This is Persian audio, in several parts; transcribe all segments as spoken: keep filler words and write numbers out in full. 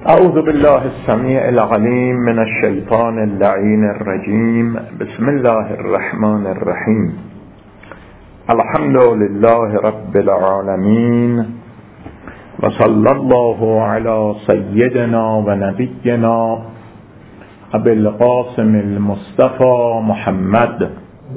اعوذ بالله السمیع العلیم من الشیطان اللعین الرجیم. بسم الله الرحمن الرحیم. الحمد لله رب العالمین و صلی الله علی سیدنا و نبینا ابی القاسم المصطفى محمد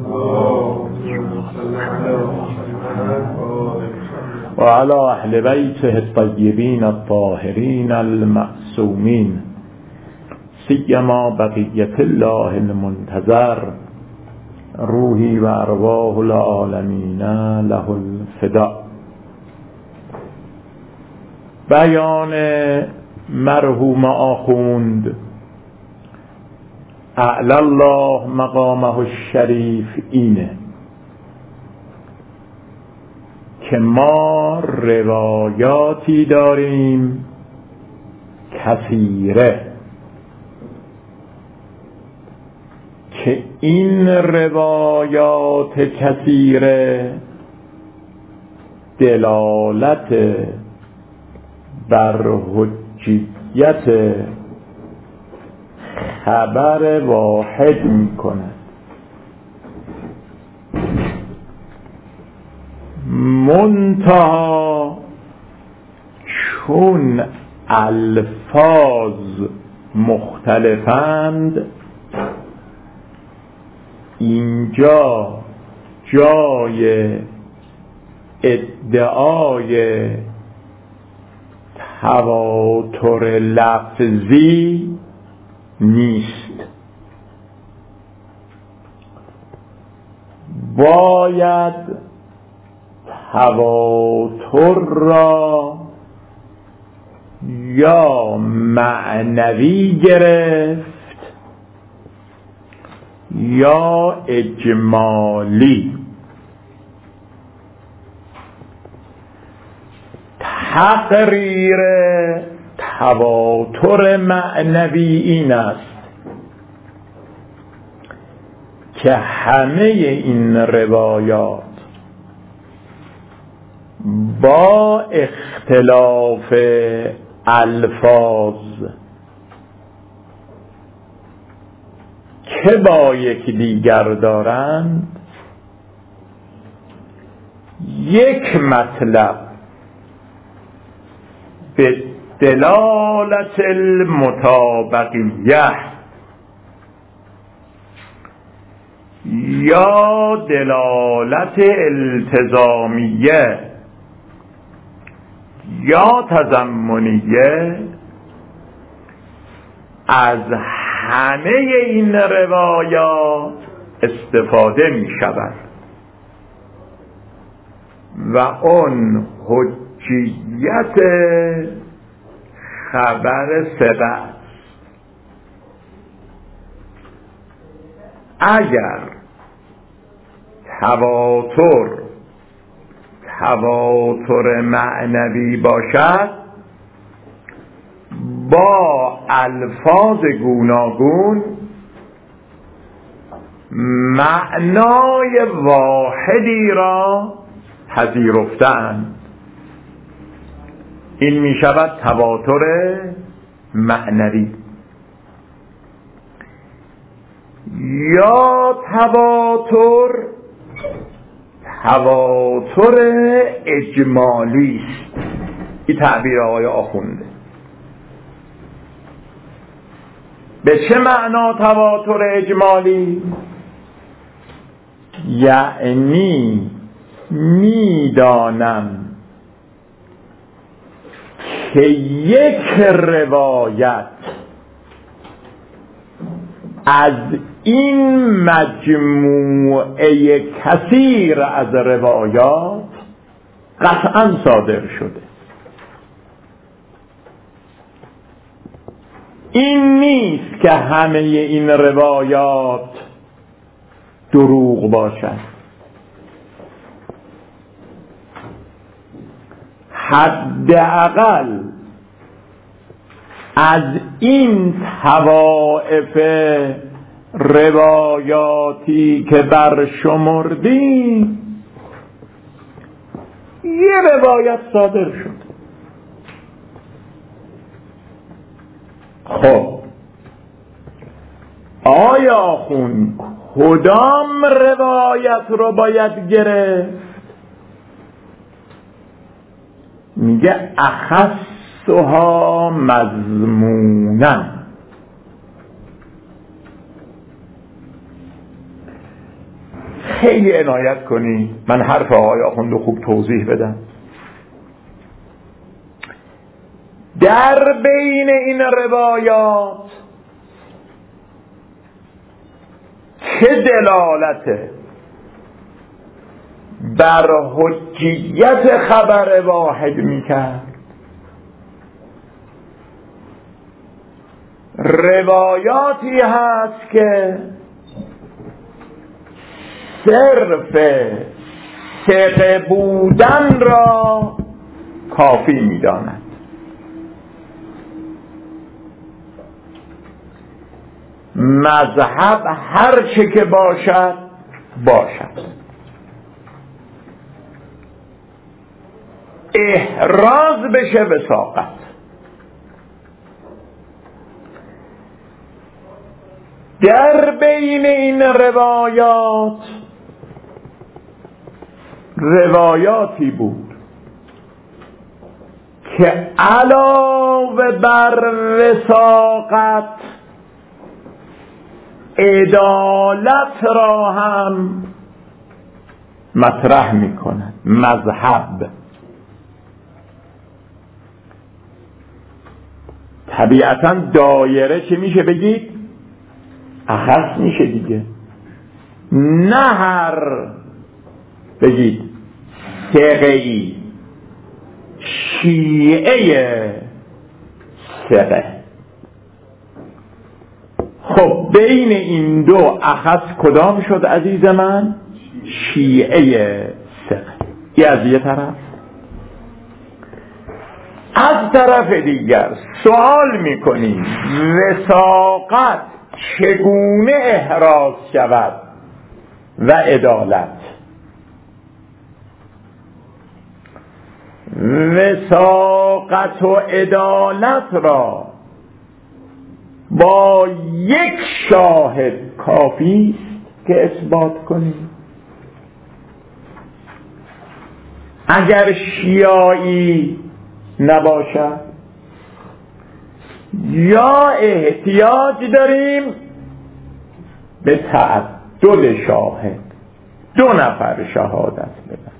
و علی اهل بیته الطیبین الطاهرین المعصومین، سیما بقیة الله المنتظر، روحی و ارواح العالمین له الفداء. بیان مرحوم آخوند اعلی الله مقامه الشریف اینه که ما روایاتی داریم کثیره که این روایات کثیره دلالت بر حجیت خبر واحد میکنه، منتها چون الفاظ مختلفند اینجا جای ادعای تواتر لفظی نیست. باید تواتر را یا معنوی گرفت یا اجمالی. تقریر تواتر معنوی این است که همه این روایات با اختلاف الفاظ که با یکدیگر دارند یک مطلب به دلالت المطابقیه یا دلالت التزامیه یا تضمنیه از همه این روایات استفاده می شود و اون حجیت خبر ثقه. اگر تواتر تواتر معنوی باشد با الفاظ گوناگون معنای واحدی را پذیرفتند، این می شود تواتر معنوی. یا تواتر تواتر اجمالی است. این تعبیر آقای آخونده. به چه معنا تواتر اجمالی؟ یعنی میدانم که یک روایت از این مجموعه کثیر از روایات قطعا صادر شده. این نیست که همه این روایات دروغ باشد. حداقل از این طوائف روایاتی که برشمردیم یه روایت صادر شد. خب آیا آخوند کدام روایت رو باید گرفت؟ میگه اخصها مضمونا. خیلی عنایت کنی من حرف آقای آخوند رو خوب توضیح بدم. در بین این روایات چه دلالت بر حجیت خبر واحد میکرد؟ روایاتی هست که صرف ثقه بودن را کافی میداند. مذهب هر چه که باشد باشد، احراز بشه وثاقت. در بین این روایات روایاتی بود که علاوه بر وثاقت عدالت را هم مطرح می کند. مذهب طبیعتا دایره چه میشه بگید؟ اخص میشه دیگه. نه هر بگید ثقه‌ای شیعه ثقه. خب بین این دو اخص کدام شد عزیز من؟ شیعه ثقه. این از یه طرف. از طرف دیگر سوال میکنیم وثاقت چگونه احراز شود و عدالت؟ وثاقت و عدالت را با یک شاهد کافی است که اثبات کنیم. اگر شیعی نباشد یا احتیاج داریم به تعدد شاهد، دو نفر شهادت بدن.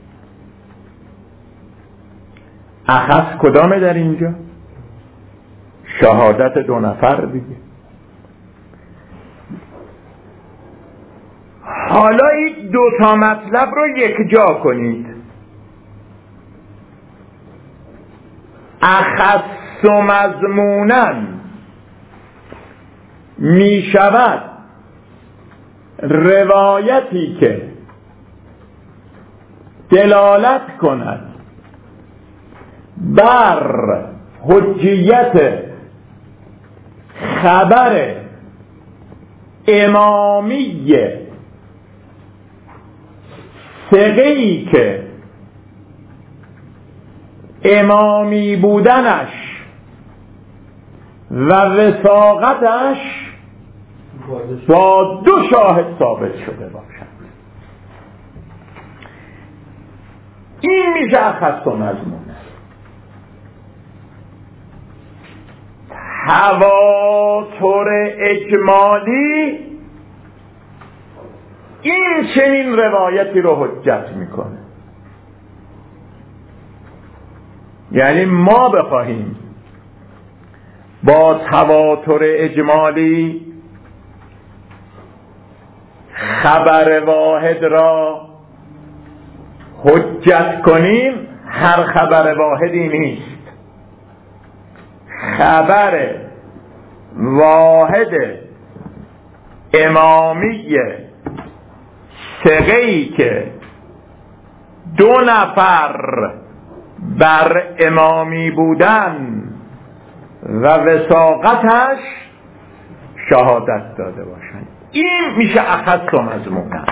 اخص کدامه در اینجا؟ شهادت دو نفر دیگه. حالا این دو تا مطلب رو یک جا کنید. اخص و مضمونا می شود روایتی که دلالت کند بر حجیت خبر امامی ثقه‌ای که امامی بودنش و وثاقتش با دو شاهد ثابت شده باشد. این میشه اخص و مضمون. تواتر اجمالی این چنین روایتی رو حجت میکنه. یعنی ما بخواهیم با تواتر اجمالی خبر واحد را حجت کنیم، هر خبر واحدی نیست. خبر واحد امامی ثقه‌ای که دو نفر بر امامی بودن و وثاقتش شهادت داده باشند، این میشه اخص و مضمون.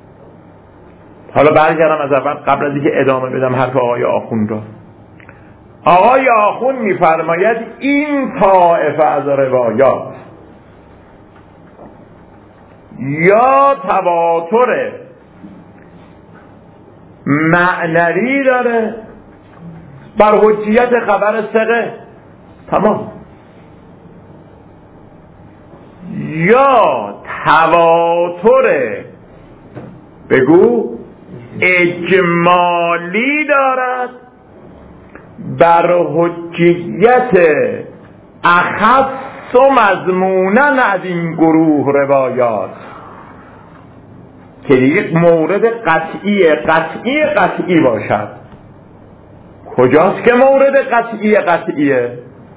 حالا برگردم از اول قبل از اینکه ادامه بدم حرف آقای آخوند را. آقای آخوند میفرماید این طائفه از روایات یا تواتر معنوی داره بر حجیت خبر ثقه، تمام، یا تواتر بگو اجمالی دارد بر حجیت اخص و مضمونا از این گروه روایات که یک مورد قطعی قطعی قطعی باشد. کجاست که مورد قطعی قطعیه؟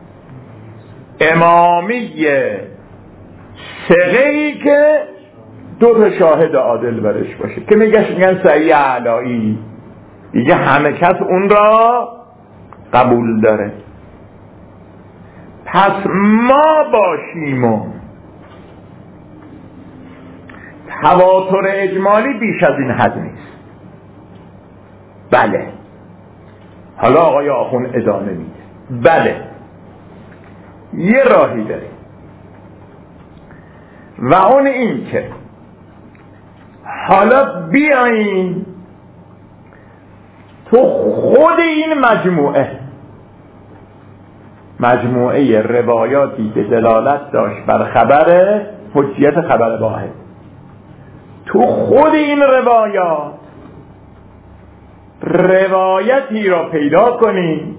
امامیه، ثقه‌ای که دو تا شاهد عادل برش باشه که میگه میگن صحیح علایی، دیگه همه کس اون را قبول داره. پس ما باشیم و تواتر اجمالی بیش از این حد نیست. بله، حالا آقای آخوند ادامه میده، بله یه راهی داره و اون این که حالا بیاییم تو خود این مجموعه مجموعه روایاتی که دلالت داشت بر خبر حجیت خبر واحد، تو خود این روایات روایتی را پیدا کنیم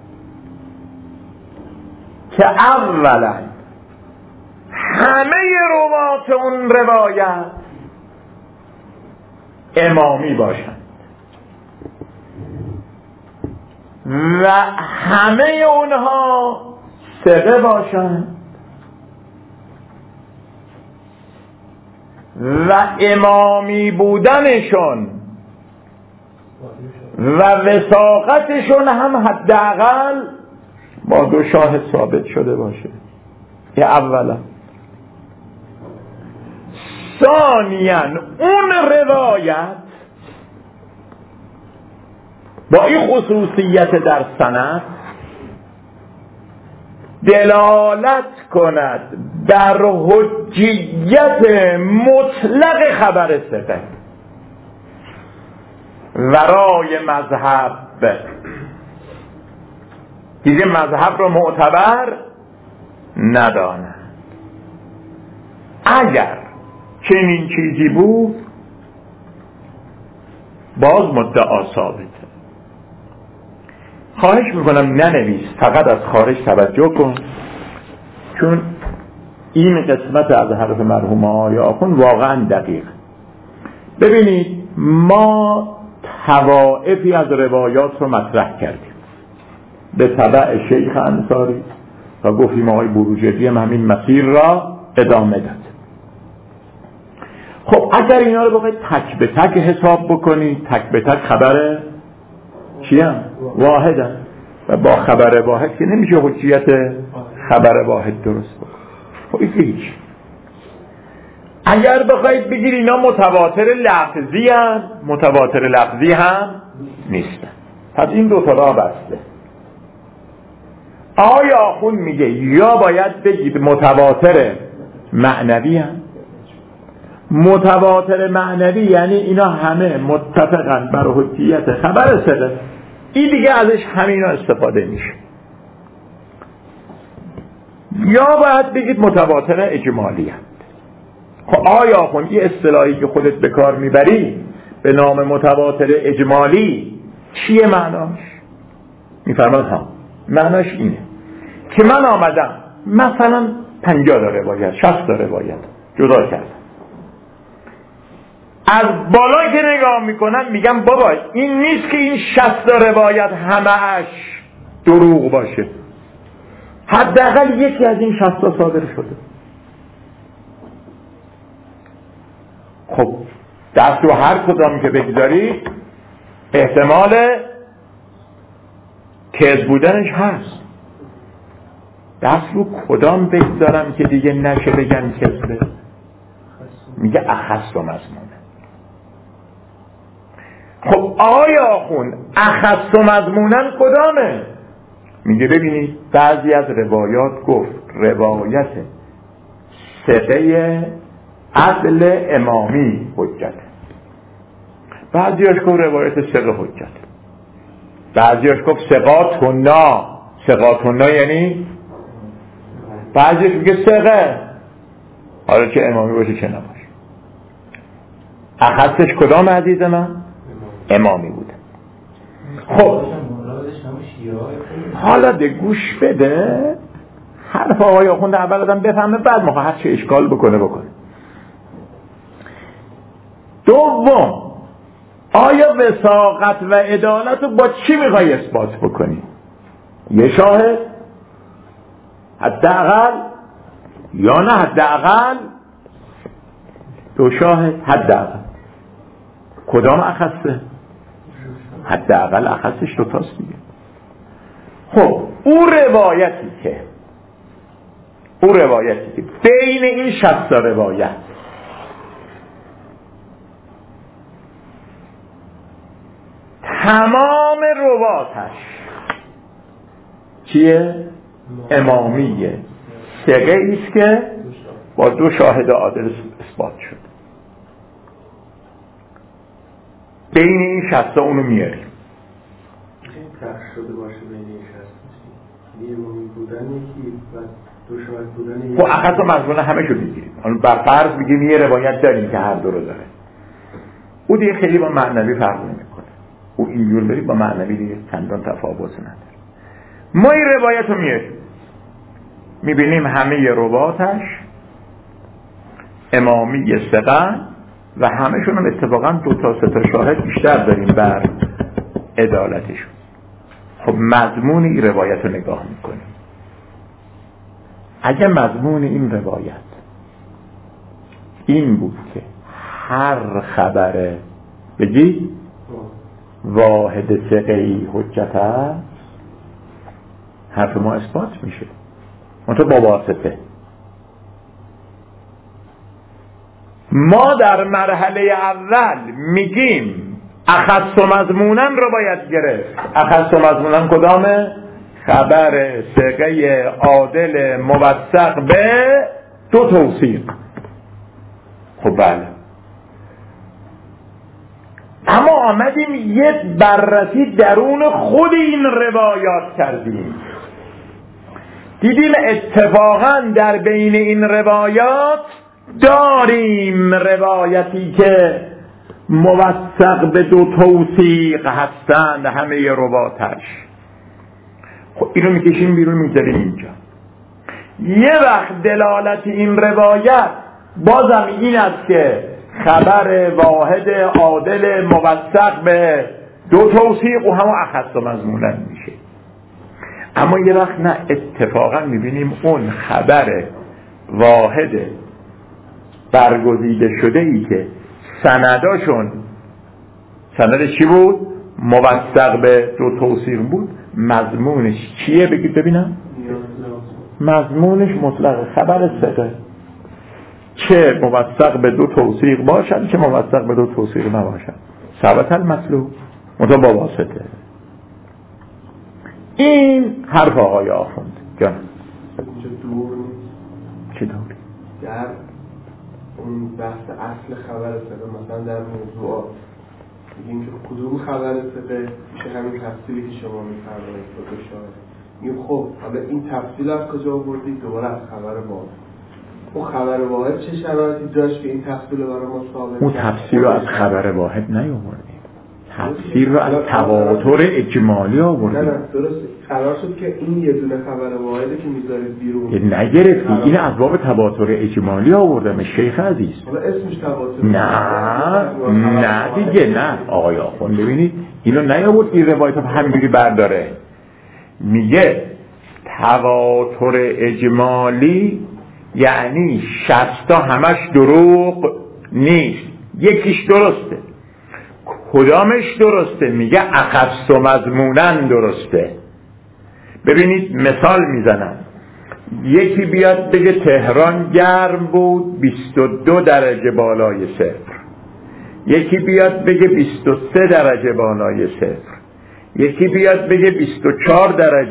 که اولا همه روات اون روایت امامی باشند و همه اونها ثقه باشند و امامی بودنشون و وثاقتشون هم حداقل با دو شاهد ثابت شده باشه. یه اولا. ثانیاً اون روایت با این خصوصیت در سند دلالت کند در حجیت مطلق خبر ثقه ورای مذهب، دیگه مذهب رو معتبر ندانند. اگر چنین چیزی بود باز مدعا ثابته. خواهش میکنم ننویس، فقط از خارج توجه کن، چون این قسمت از حرف مرحوم آقای آخوند واقعا دقیق. ببینید ما طوائفی از روایات رو مطرح کردیم به تبع شیخ انصاری و گفتیم آقای بروجردی هم همین مسیر را ادامه داد. خب اگر اینا رو بخواید تک به تک حساب بکنید، تک به تک خبر چی هم؟ واحد هم. و با خبر واحد که نمیشه حجیت خبر واحد درست بکنید. خب این هیچ. اگر بخواید بگید اینا متواتر لفظی هم، متواتر لفظی هم نیستن. پس این دو تا راه بسته. آقای آخوند میگه یا باید بگید متواتر معنوی هم. متواتر معنوی یعنی اینا همه متفقن بر حجیت خبر ثقه، این دیگه ازش همینا استفاده میشه. یا باید بگید متواتر اجمالی هم. خب آیا آخوند این اصطلاحی که خودت به کار میبری به نام متواتر اجمالی چیه معناش؟ میفرماد ها معناش اینه که من آمدم مثلا پنجاه تا روایت شصت تا روایت جدا کردم، از بالا که نگاه میکنم میگم بابا این نیست که این شصت تا روایت همه‌اش دروغ باشه، حداقل یکی از این شصت تا صادر شده. خب دست رو هر کدام که بگذاری احتمال کذب بودنش هست. دست رو کدام بگذارم که دیگه نشه بگن کذبه؟ میگه اخص و مضمونه. خب آیا آخوند اخص و مضمونن کدامه؟ میگه ببینید بعضی از روایات گفت روایت ثقه عدل امامی حجت، بعضیاش گفت روایت ثقه حجت، بعضیاش گفت ثقاتنا. ثقاتنا یعنی بعضیش میگه ثقه، حالا چه امامی باشه چه نباشه. اخصش کدام عزیز من؟ امامی بوده. خب حالا ده گوش بده حرف آقای آخوند اول آدم بفهمه، بعد ما هر چه اشکال بکنه بکنه. دوم، آیا وثاقت و عدالت رو با چی میخوای اثبات بکنی؟ یه شاهد حداقل، یا نه حداقل دو شاهد حداقل. کدام اخصه؟ حداقل اخصش دو تاست دیگه. خب او روایتی که او روایتی که بین این شصت روایت تمام رواتش چیه؟ امامیه، ثقه ایست که با دو شاهد عادل اثبات شد. بین این شصت اونو میاریم. فرق شده باشه بین این شصت یه امامی بودن یکی و دو شاهد بودن یکی. خب اخص و مضمون همه شو میگیریم. بر فرض میگیم یه روایت داریم که هر دو رو داره. او دیگه خیلی با معنوی فرق نمیکنه. او اینجور بری با معنوی دیگه چندان تفاوت نداره. ما این روایت رو میاریم میبینیم همه رواتش امامی ثقه و همشون هم اتفاقا دو تا سه تا شاهد بیشتر داریم بر عدالتشون. خب مضمون این روایت رو نگاه میکنیم. اگه مضمون این روایت این بود که هر خبره بگی واحد ثقه‌ای حجت است، حرف ما اثبات میشه منطقه با واسطه. ما در مرحله اول میگیم اخص و مضمونن رو باید گرفت. اخص و مضمونن کدامه؟ خبر ثقه عادل موثق به دو توثیق. خب بله، اما آمدیم یه بررسی درون خود این روایات کردیم، دیدیم اتفاقا در بین این روایات داریم روایتی که موثق به دو توثیق هستند همه رواتش. خب اینو میکشیم بیرون میذاریم اینجا. یه وقت دلالت این روایت بازم این است که خبر واحد عادل موثق به دو توثیق و همه اخص و مضمونن میشه. اما یه وقت نه، اتفاقا میبینیم اون خبر واحد برگزیده شده ای که سنداشون سند چی بود؟ موثق به دو توثیق بود. مضمونش چیه؟ بگید ببینم. مضمونش مطلق خبر ثقه، چه موثق به دو توثیق باشد چه موثق به دو توثیق نباشد. ثبت المطلوب منتها با واسطه. این حرف آقای آخوند جان. اینجا دور نیست. چه دوری؟ در اون بحث اصل خبر ثقه مثلا در موضوعات میگیم که کدوم خبر ثقه میشه همین تفصیلی که شما میفرمایید با دو شاهد. میگیم خب حالا این تفصیل از کجا آوردید؟ دوباره از خبر واحد. اون خبر واحد چه شرایطی داشت که این تفصیل رو برای ما ثابت؟ اون تفصیل رو از خبر واحد نیاوردیم، تفصیل رو از تواتر اجمالی آوردیم. نه نه درست قرار شد که این یه دونه خبر واحده که میذارید بیرون نگرفتی، این از باب تواتر اجمالی آوردم شیخ عزیز. حالا اسمش تواتر نه نه دیگه نه آقای آخوند ببینید اینو نیاورد این روایت رو همینجوری برداره. میگه تواتر اجمالی یعنی شصتا همش دروغ نیست، یکیش درسته. کدامش درسته؟ میگه اخص و مضمونن درسته. ببینید مثال میزنم، یکی بیاد بگه تهران گرم بود بیست و دو درجه بالای صفر، یکی بیاد بگه بیست و سه درجه بالای صفر، یکی بیاد بگه بیست و چهار درجه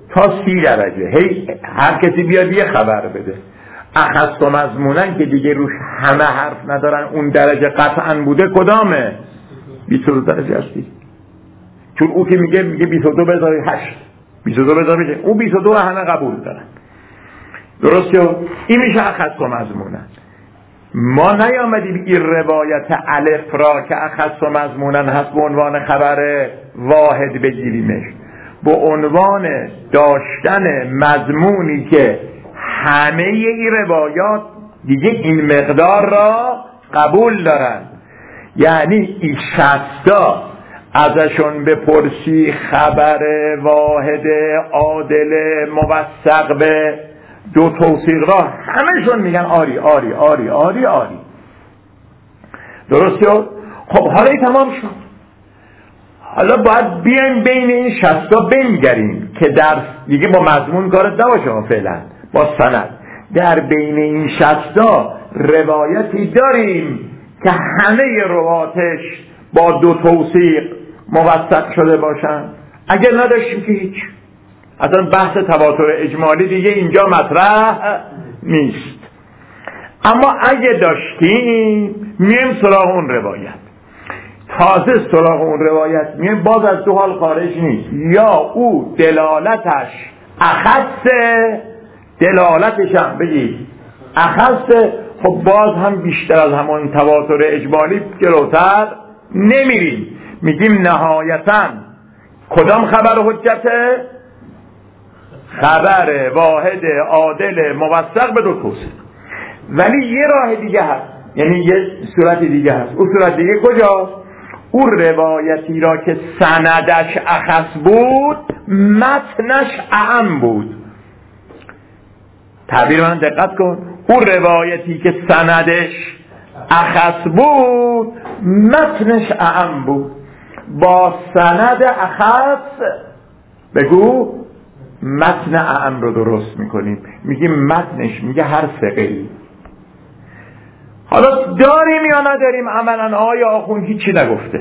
تا سی درجه، هی هر کسی بیاد یه خبر بده. اخص و مضمونن که دیگه روش همه حرف ندارن اون درجه قطعا بوده، کدامه؟ بیست و دو درجه هستی، چون او که میگه میگه بیست و دو بذاری هشت، بیست و دو بذاری بشه، اون بیست و دو همه قبول دارن. درسته؟ این میشه اخص و مضمونن. ما نیامدیم این روایت الف را که اخص و مضمونن هست به عنوان خبر واحد بگیریمش، به عنوان داشتن مضمونی که همه این روایات دیگه این مقدار را قبول دارن. یعنی این شصتا ازشون بپرسی خبر واحد عادل موثق به دو توثیق را، همشون میگن آری آری آری آری آری. درست شد؟ خب حالا این تمام شد. حالا باید بیایم بین این شصتا بنگریم که در دیگه با مضمون کارت نباشه، فعلا با سند در بین این شصتا روایتی داریم که همه رواتش با دو توثیق موثق شده باشن. اگر نداشتیم که هیچ، اصلا بحث تواتر اجمالی دیگه اینجا مطرح نیست. اما اگه داشتیم میم سراغ اون روایت، تازه سراغ اون روایت میم، باز از دو حال خارج نیست، یا او دلالتش اخصه، دلالتش هم بگید اخصه، خب باز هم بیشتر از همون تواتر اجمالی جلوتر نمیریم، میگیم نهایتاً کدام خبر حجته؟ خبر واحد عادل موثق به دو توثیق. ولی یه راه دیگه هست، یعنی یه صورت دیگه هست. اون صورت دیگه کجاست؟ اون روایتی را که سندش اخص بود متنش اعم بود. تعبیر من دقت کن، اون روایتی که سندش اخص بود متنش اعم بود. با سند اخص بگو متن اعم رو درست میکنیم، میگیم متنش میگه هر ثقه‌ای. حالا داریم یا نداریم؟ عملا آقای آخوند هیچی نگفته.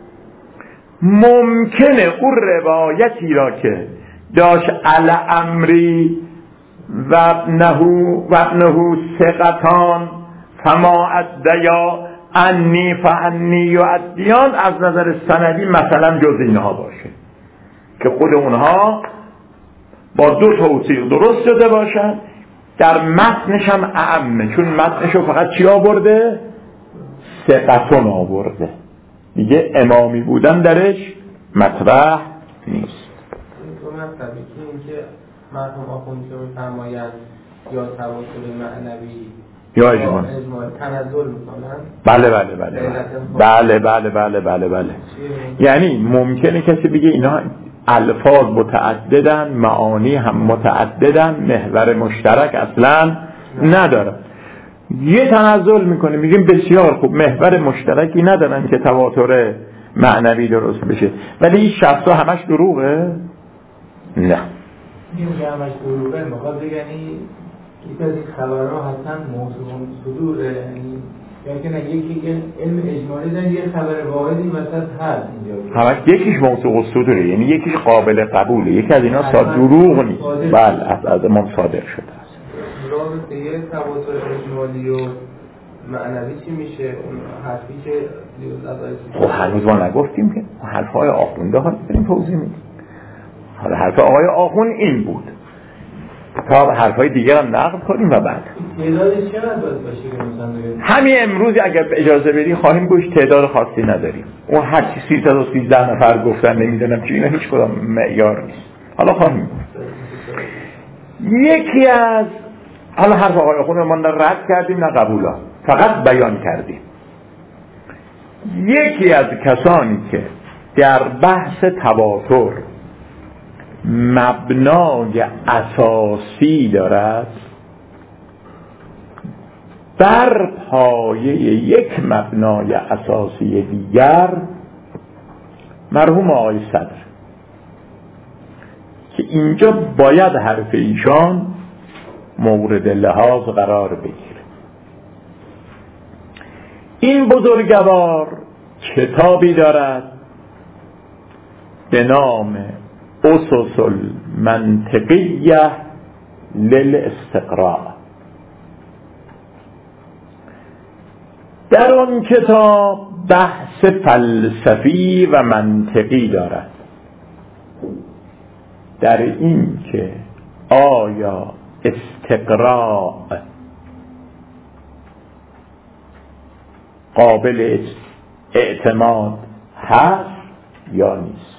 ممکنه اون روایتی را که داشت الامری و ابنه و ابنه ثقتان فما ادیا انی فانی و ادیان، از نظر سندی مثلا جز اینها باشه که خود اونها با دو توثیق درست شده باشن، در متنش هم اعمه، چون متنش رو فقط چی آورده؟ ثقتون آورده، دیگه امامی بودن درش مطرح نیست. تو مطلبی که این که مرحوم آخوندی که میفرمایند یا تواتر معنوی یا اجمال تنزل میکنن؟ بله بله بله بله بله بله بله بله. یعنی ممکنه کسی بگه اینا الفاظ متعددن، معانی هم متعددن، محور مشترک اصلا ندارن، یه تنزل میکنه، میگیم بسیار خوب، محور مشترکی ندارن که تواتر معنوی درست بشه. ولی این شخصا همش دروغه؟ نه، این همش دروغه. میخواد بگنی یکی از این خبرها حتما موضوع صدوره، یعنی یعنی نه یکی که علم اجمالی دارن یه خبر واحدی وسط هست اینجا، همش یکیش موضوع صدوره، یعنی یکیش قابل قبوله، یکی از اینا صادق دروغ نیست. بله از از امام صادق شده است. رابطه یه تواتر اجمالی و معنوی چی میشه؟ اون حرفی که خب هنوز ما نگفتیم که حرفای آخونده ها داریم توضیح میدیم. حالا حرف آقای آخوند این بود تا حرفای دیگر هم نقل کنیم و بعد تعدادش چقدر باید باشه که مثلا همین امروز اگر اجازه بدی خواهیم گوش، تعداد خاصی نداریم. اون هر چی سیصد و سیزده نفر گفتن نمیدونم چی، اینا هیچ کدام معیار نیست. حالا خواهیم گفت. یکی از حالا حرف آقای آخوند ما نه رد کردیم نه قبولا، فقط بیان کردیم. یکی از کسانی که در بحث تواتر مبنای اساسی دارد بر پایه یک مبنای اساسی دیگر مرحوم آقای صدر، که اینجا باید حرف ایشان مورد لحاظ قرار بگیره. این بزرگوار کتابی دارد به نام الاسس المنطقیه للاستقراء. در آن کتاب بحث فلسفی و منطقی دارد در این که آیا استقراء قابل اعتماد هست یا نیست.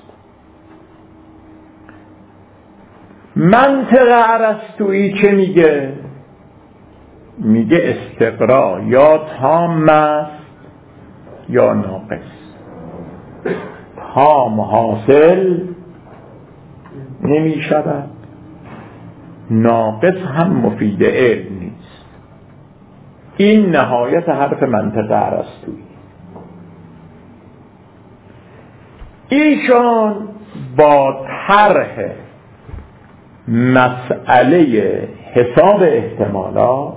منطق ارسطویی چه میگه؟ میگه استقراء یا تام است یا ناقص. تام حاصل نمی شود، ناقص هم مفید علم نیست. این نهایت حرف منطق ارسطویی. ایشان با طرح مسئله حساب احتمالات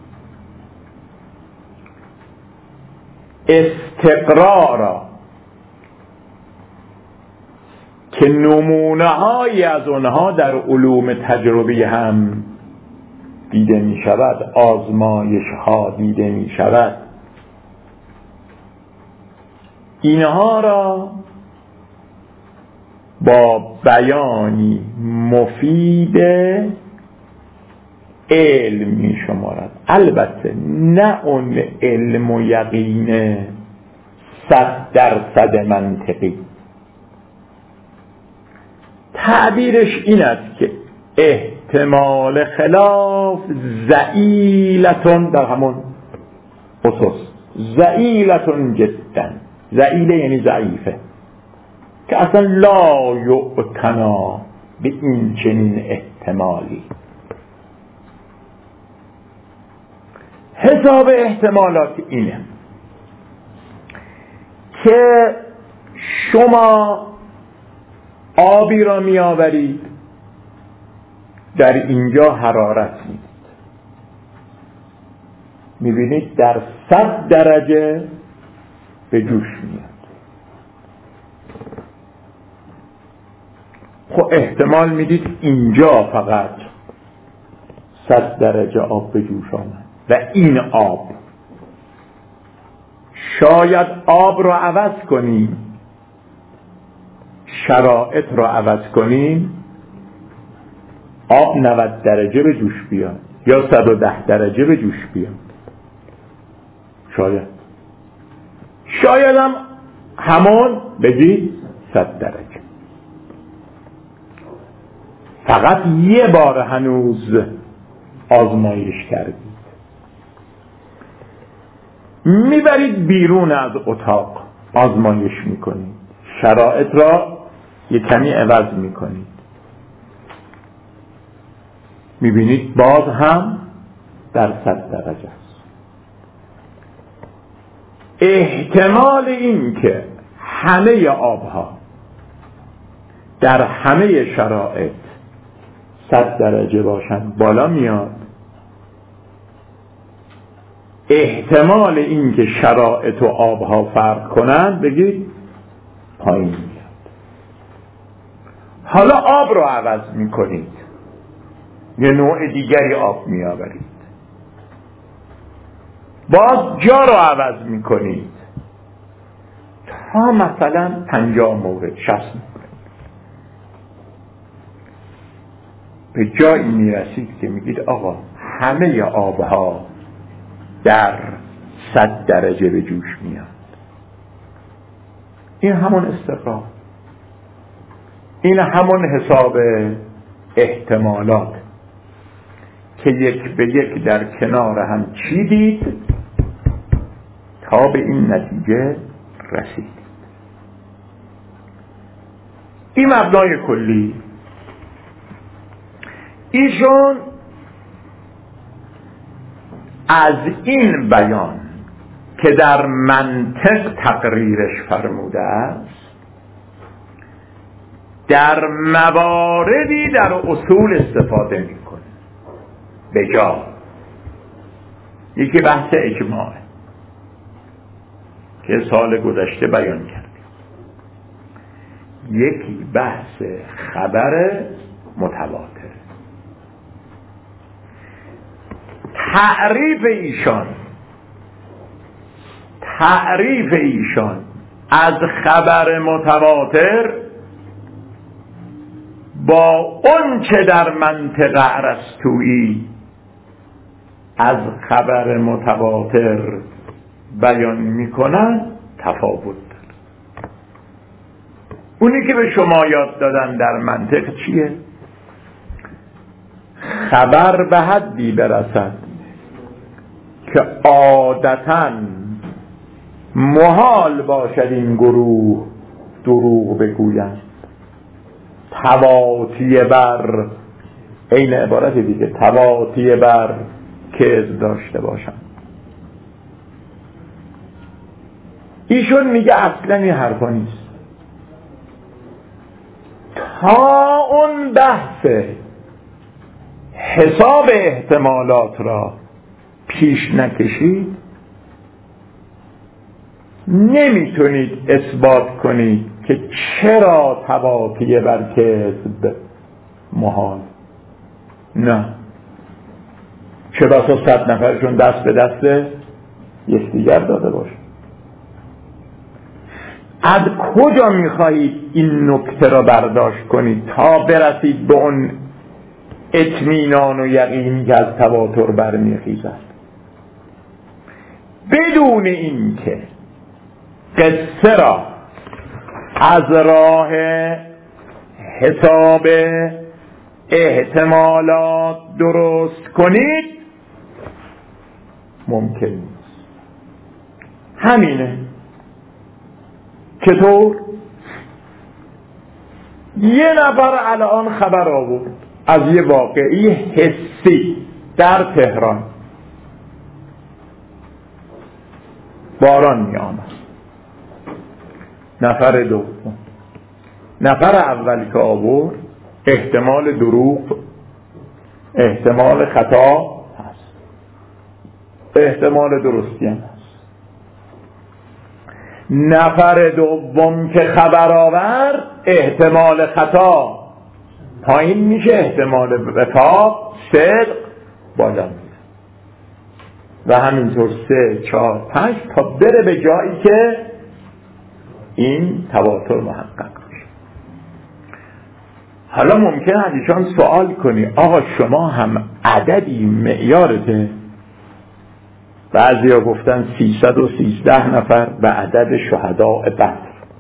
استقراء را که نمونه هایی از آنها در علوم تجربی هم دیده می شود، آزمایش ها دیده می شود، اینها را با بیانی مفید علم می شمارد. البته نه اون علم و یقین صد درصد منطقی. تعبیرش این است که احتمال خلاف ضئیلتون، در همون اسس ضئیلتون جدا، ضئیله یعنی ضعیفه، که اصلا لا یعتنا به این چنین احتمالی. حساب احتمالات اینه که شما آبی را می آورید، در اینجا حرارت میدید، می بینید در صد درجه به جوش میاد. خب احتمال میدید اینجا فقط صد درجه آب به جوش آمد و این آب، شاید آب را عوض کنیم، شرایط را عوض کنیم، آب نود درجه به جوش بیاد یا صد و ده درجه به جوش بیاد. شاید شاید هم همون بگید صد درجه. فقط یه بار هنوز آزمایش کردید. میبرید بیرون از اتاق، آزمایش میکنید، شرایط را یه کمی عوض میکنید، میبینید باز هم در صد درجه است. احتمال این که همه آبها در همه شرایط صد درجه باشند بالا میاد، احتمال این که شرایط و آبها فرق کنند بگید پایین میاد. حالا آب رو عوض میکنید، یه نوع دیگری آب میآورید، باز جا رو عوض میکنید تا مثلا پنجاه مورد، شصت مورد، به جایی میرسید که میگید آقا همه آبها در صد درجه به جوش میاد. این همون استقرار، این همون حساب احتمالات که یک به یک در کنار هم چیدید تا به این نتیجه رسید. این مبنای کلی. ایشون از این بیان که در منطق تقریرش فرموده است، در مواردی در اصول استفاده میکنه. به جا یکی بحث اجماع که سال گذشته بیان کردیم، یکی بحث خبر متواتر. تعریف ایشان تعریف ایشان از خبر متواتر با اون چه در منطق ارسطویی از خبر متواتر بیان میکنن تفاوت داره. اونی که به شما یاد دادن در منطق چیه؟ خبر به حدی برسد که عادتاً محال باشد این گروه دروغ بگویند، تواطی بر این عبارت دیگه، تواطی بر کذب داشته باشند. ایشون میگه اصلا این حرفا نیست. تا اون بحث حساب احتمالات را پیش نکشید نمیتونید اثبات کنید که چرا تواطی بر کذب محال. نه، چه بسا صد نفرشون دست به دست یکدیگر داده باشه. از کجا میخواهید این نکته را برداشت کنید تا برسید به اون اطمینان و یقینی که از تواتر برمیخیزد؟ بدون این که قصه را از راه حساب احتمالات درست کنید ممکن نیست. همینه. چطور؟ یه نفر الان خبر آورد از یه واقعی حسی در تهران، باران می آمد. نفر دوم، نفر اول که آورد احتمال دروغ، احتمال خطا هست، احتمال درستی هم هست. نفر دوم که خبر آورد احتمال خطا پایین میشه، احتمال وفاق صدق بالا میره و همینطور سه چهار پنج تا بره به جایی که این تواتر محقق بشه. حالا ممکنه از ایشان سوال کنی آقا شما هم عددی معیارته؟ بعضی ها گفتن سیصد و سیزده نفر به عدد شهداء بدر،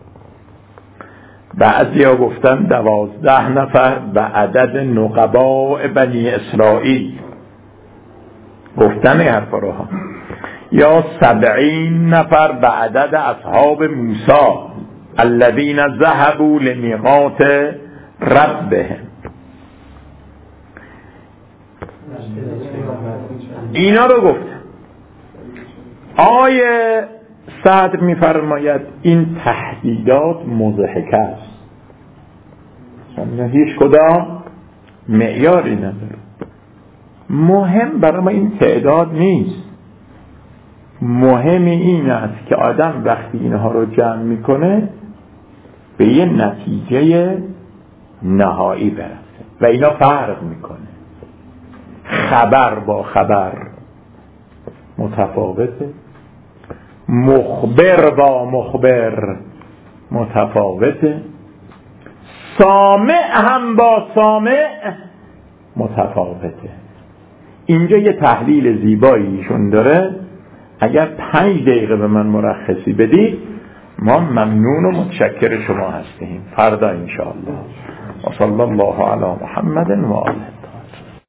بعضی ها گفتن دوازده نفر به عدد نقباء بنی اسرائیل، گفتن این حرفا رو ها، یا سبعین نفر به عدد اصحاب موسی الذین ذهبوا لمیقات ربهم. اینا رو گفت. آیه صدر میفرماید این تهدیدات مضحکه است، هیچ کدام معیاری نداره. مهم برای ما این تعداد نیست، مهم این است که آدم وقتی اینها رو جمع میکنه به یه نتیجه نهایی برسه و اینا فرق میکنه. خبر با خبر متفاوته، مخبر با مخبر متفاوته، سامع هم با سامع متفاوته. اینجا یه تحلیل زیباییشون داره، اگر پنج دقیقه به من مرخصی بدید ما ممنون و متشکر شما هستیم. فردا انشاءالله. و صلی الله علی محمد و آله.